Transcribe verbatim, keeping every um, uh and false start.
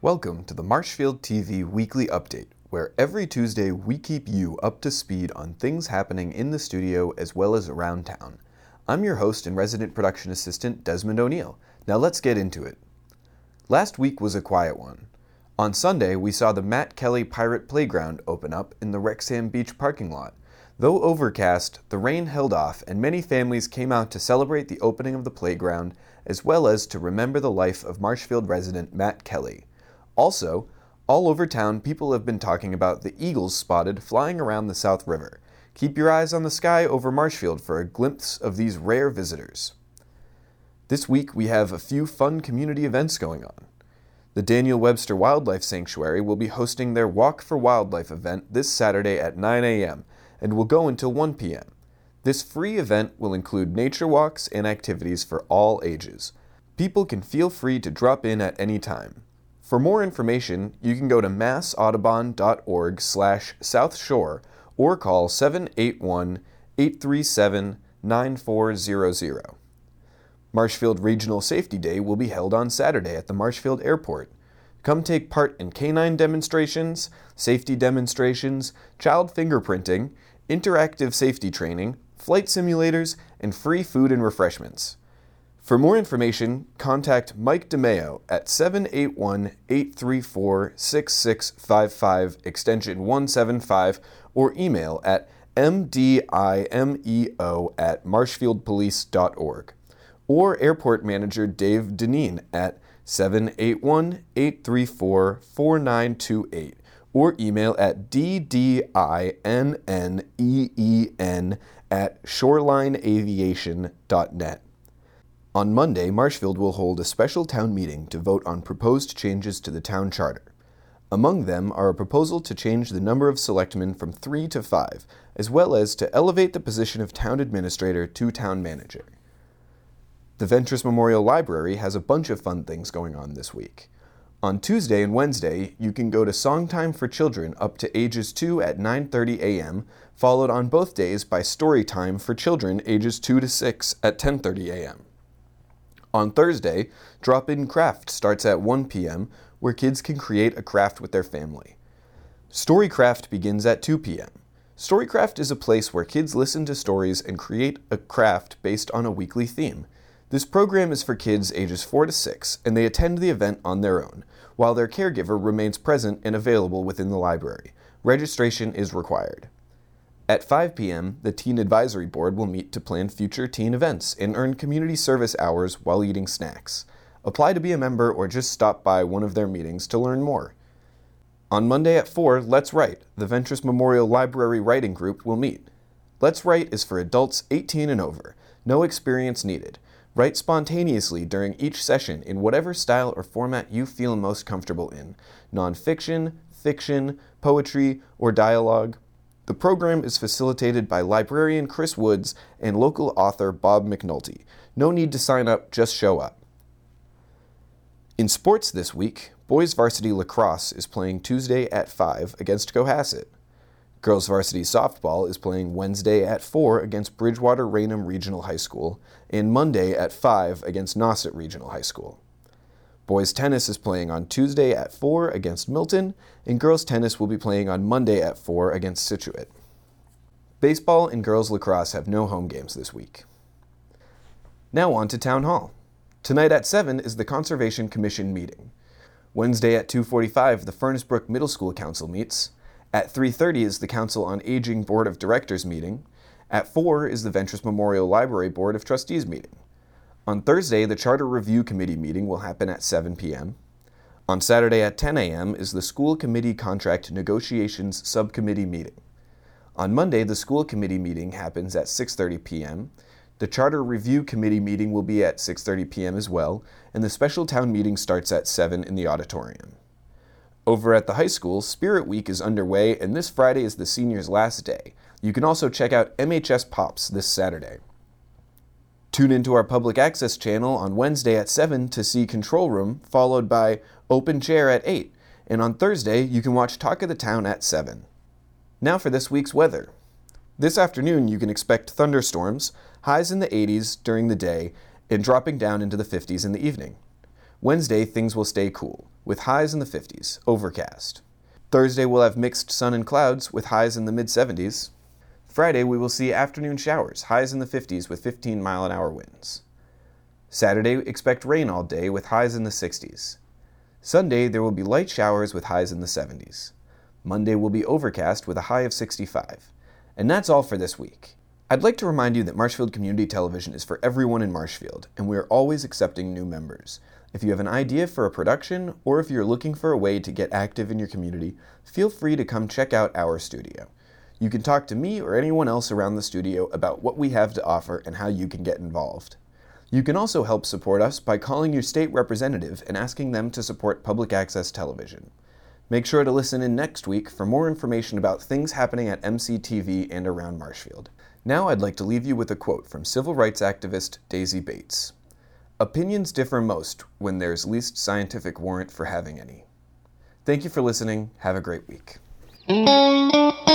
Welcome to the Marshfield T V Weekly Update, where every Tuesday we keep you up to speed on things happening in the studio as well as around town. I'm your host and resident production assistant, Desmond O'Neill. Now let's get into it. Last week was a quiet one. On Sunday, we saw the Matt Kelly Pirate Playground open up in the Wrexham Beach parking lot. Though overcast, the rain held off and many families came out to celebrate the opening of the playground as well as to remember the life of Marshfield resident Matt Kelly. Also, all over town, people have been talking about the eagles spotted flying around the South River. Keep your eyes on the sky over Marshfield for a glimpse of these rare visitors. This week, we have a few fun community events going on. The Daniel Webster Wildlife Sanctuary will be hosting their Walk for Wildlife event this Saturday at nine a.m. and will go until one p.m. This free event will include nature walks and activities for all ages. People can feel free to drop in at any time. For more information, you can go to massaudubon.org slash South Shore or call seven eight one, eight three seven, nine four zero zero. Marshfield Regional Safety Day will be held on Saturday at the Marshfield Airport. Come take part in canine demonstrations, safety demonstrations, child fingerprinting, interactive safety training, flight simulators, and free food and refreshments. For more information, contact Mike DeMeo at seven eight one, eight three four, six six five five, extension one seven five, or email at m d i m e o at marshfield police dot org, or Airport Manager Dave Deneen at seven eight one, eight three four, four nine two eight, or email at d d i n n e e n at shoreline aviation dot net. On Monday, Marshfield will hold a special town meeting to vote on proposed changes to the town charter. Among them are a proposal to change the number of selectmen from three to five, as well as to elevate the position of town administrator to town manager. The Ventris Memorial Library has a bunch of fun things going on this week. On Tuesday and Wednesday, you can go to Songtime for Children up to ages two at nine thirty a.m., followed on both days by Storytime for Children ages two to six at ten thirty a.m. On Thursday, Drop-In Craft starts at one p.m., where kids can create a craft with their family. Storycraft begins at two p.m. Storycraft is a place where kids listen to stories and create a craft based on a weekly theme. This program is for kids ages four to six, and they attend the event on their own, while their caregiver remains present and available within the library. Registration is required. At five p.m., the Teen Advisory Board will meet to plan future teen events and earn community service hours while eating snacks. Apply to be a member or just stop by one of their meetings to learn more. On Monday at four, Let's Write, the Ventris Memorial Library Writing Group, will meet. Let's Write is for adults eighteen and over. No experience needed. Write spontaneously during each session in whatever style or format you feel most comfortable in. Nonfiction, fiction, poetry, or dialogue. The program is facilitated by librarian Chris Woods and local author Bob McNulty. No need to sign up, just show up. In sports this week, boys varsity lacrosse is playing Tuesday at five against Cohasset. Girls varsity softball is playing Wednesday at four against Bridgewater Raynham Regional High School and Monday at five against Nauset Regional High School. Boys tennis is playing on Tuesday at four against Milton, and girls tennis will be playing on Monday at four against Scituate. Baseball and girls lacrosse have no home games this week. Now on to Town Hall. Tonight at seven is the Conservation Commission meeting. Wednesday at two forty-five, the Furnace Brook Middle School Council meets. At three thirty is the Council on Aging Board of Directors meeting. At four is the Ventris Memorial Library Board of Trustees meeting. On Thursday, the Charter Review Committee meeting will happen at seven p.m. On Saturday at ten a.m. is the School Committee Contract Negotiations Subcommittee meeting. On Monday, the School Committee meeting happens at six thirty p.m. The Charter Review Committee meeting will be at six thirty p.m. as well, and the special town meeting starts at seven in the auditorium. Over at the high school, Spirit Week is underway, and this Friday is the seniors' last day. You can also check out M H S Pops this Saturday. Tune into our public access channel on Wednesday at seven to see Control Room, followed by Open Chair at eight, and on Thursday you can watch Talk of the Town at seven. Now for this week's weather. This afternoon you can expect thunderstorms, highs in the eighties during the day, and dropping down into the fifties in the evening. Wednesday, things will stay cool, with highs in the fifties, overcast. Thursday, we'll have mixed sun and clouds, with highs in the mid-seventies. Friday, we will see afternoon showers, highs in the fifties with fifteen mile an hour winds. Saturday, expect rain all day with highs in the sixties. Sunday, there will be light showers with highs in the seventies. Monday will be overcast with a high of sixty-five. And that's all for this week. I'd like to remind you that Marshfield Community Television is for everyone in Marshfield, and we are always accepting new members. If you have an idea for a production, or if you're looking for a way to get active in your community, feel free to come check out our studio. You can talk to me or anyone else around the studio about what we have to offer and how you can get involved. You can also help support us by calling your state representative and asking them to support public access television. Make sure to listen in next week for more information about things happening at M C T V and around Marshfield. Now I'd like to leave you with a quote from civil rights activist Daisy Bates. "Opinions differ most when there's least scientific warrant for having any." Thank you for listening. Have a great week.